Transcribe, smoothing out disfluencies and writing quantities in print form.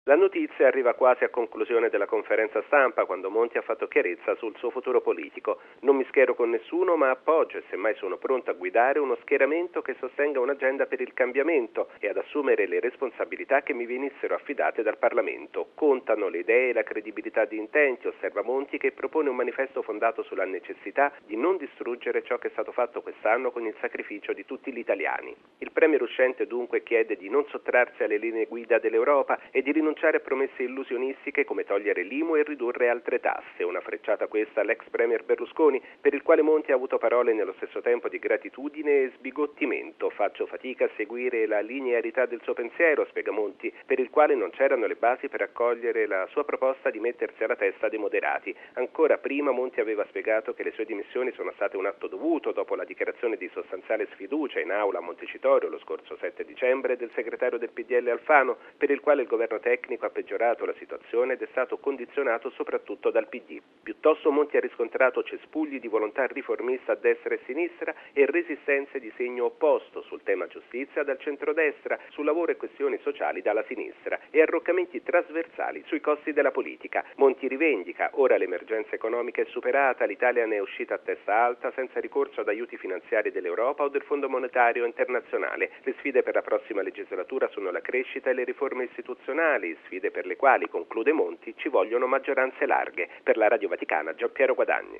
La notizia arriva quasi a conclusione della conferenza stampa quando Monti ha fatto chiarezza sul suo futuro politico. Non mi schiero con nessuno, ma appoggio e semmai sono pronto a guidare uno schieramento che sostenga un'agenda per il cambiamento e ad assumere le responsabilità che mi venissero affidate dal Parlamento. Contano le idee e la credibilità di intenti, osserva Monti, che propone un manifesto fondato sulla necessità di non distruggere ciò che è stato fatto quest'anno con il sacrificio di tutti gli italiani. Il premier uscente dunque chiede di non sottrarsi alle linee guida dell'Europa e di rinunciare a promesse illusionistiche come togliere l'IMU e ridurre altre tasse, una frecciata questa all'ex premier Berlusconi, per il quale Monti ha avuto parole nello stesso tempo di gratitudine e sbigottimento. Faccio fatica a seguire la linearità del suo pensiero, spiega Monti, per il quale non c'erano le basi per accogliere la sua proposta di mettersi alla testa dei moderati. Ancora prima Monti aveva spiegato che le sue dimissioni sono state un atto dovuto dopo la dichiarazione di sostanziale sfiducia in aula a Montecitorio lo scorso 7 dicembre del segretario del PDL Alfano, per il quale il governo tecnico ha peggiorato la situazione ed è stato condizionato soprattutto dal PD. Piuttosto Monti ha riscontrato cespugli di volontà riformista a destra e sinistra e resistenze di segno opposto sul tema giustizia dal centrodestra, sul lavoro e questioni sociali dalla sinistra e arroccamenti trasversali sui costi della politica. Monti rivendica: ora l'emergenza economica è superata, l'Italia ne è uscita a testa alta senza ricorso ad aiuti finanziari dell'Europa o del Fondo Monetario Internazionale. Le sfide per la prossima legislatura sono la crescita e le riforme istituzionali, sfide per le quali, conclude Monti, ci vogliono maggioranze larghe. Per la Radio Vaticana, Giampiero Guadagni.